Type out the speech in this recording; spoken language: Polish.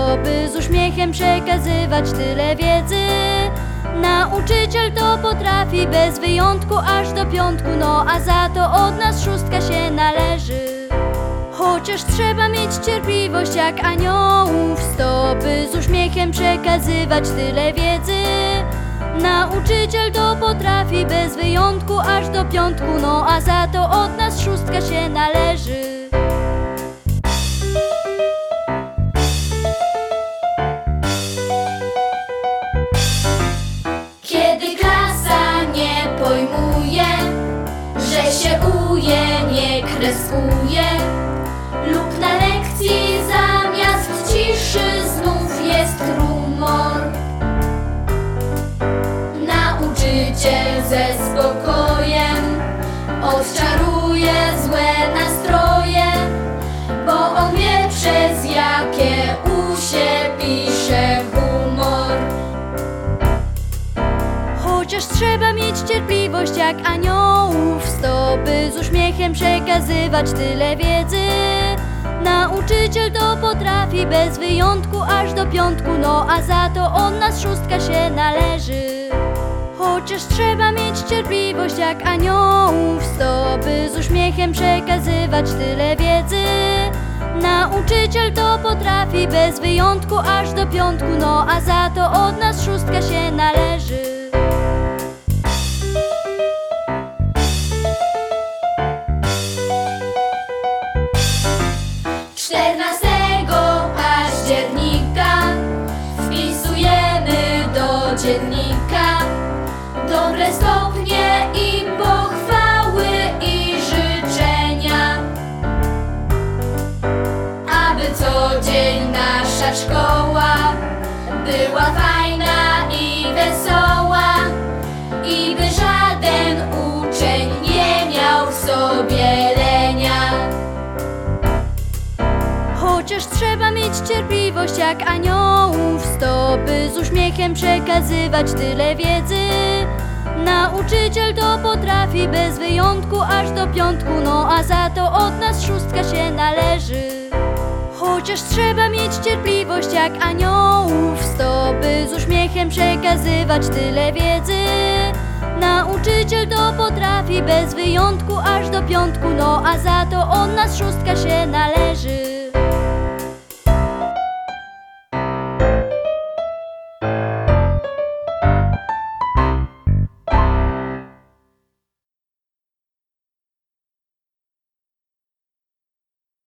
by z uśmiechem przekazywać tyle wiedzy. Nauczyciel to potrafi bez wyjątku aż do piątku, no a za to od nas szóstka się należy. Chociaż trzeba mieć cierpliwość jak aniołów 100, by z uśmiechem przekazywać tyle wiedzy. Nauczyciel to potrafi bez wyjątku aż do piątku, no a za to od nas szóstka się należy. Kiedy klasa nie pojmuje, że się uje, nie kreskuje, lub na lekcji zamiast ciszy znów jest rumor, nauczyciel ze spokojem odczaruje złe nastroje, bo on wie, przez jakie się pisze humor. Chociaż trzeba mieć cierpliwość jak aniołów 100, by z uśmiechem przekazywać tyle wiedzy. Nauczyciel to potrafi bez wyjątku aż do piątku, no a za to od nas szóstka się należy. Chociaż trzeba mieć cierpliwość jak aniołów 100, by z uśmiechem przekazywać tyle wiedzy. Nauczyciel to potrafi bez wyjątku aż do piątku, no a za to od nas szóstka się należy. Października wpisujemy do dziennika dobre stopnie i pochwały i życzenia, aby co dzień nasza szkoła była fajna i wesoła i by żaden uczeń nie miał w sobie lenia. Chociaż trzeba mieć cierpliwość jak aniołów 100, by z uśmiechem przekazywać tyle wiedzy. Nauczyciel to potrafi bez wyjątku aż do piątku, no a za to od nas szóstka się należy. Chociaż trzeba mieć cierpliwość jak aniołów 100, by z uśmiechem przekazywać tyle wiedzy. Nauczyciel to potrafi bez wyjątku aż do piątku, no a za to od nas szóstka się należy.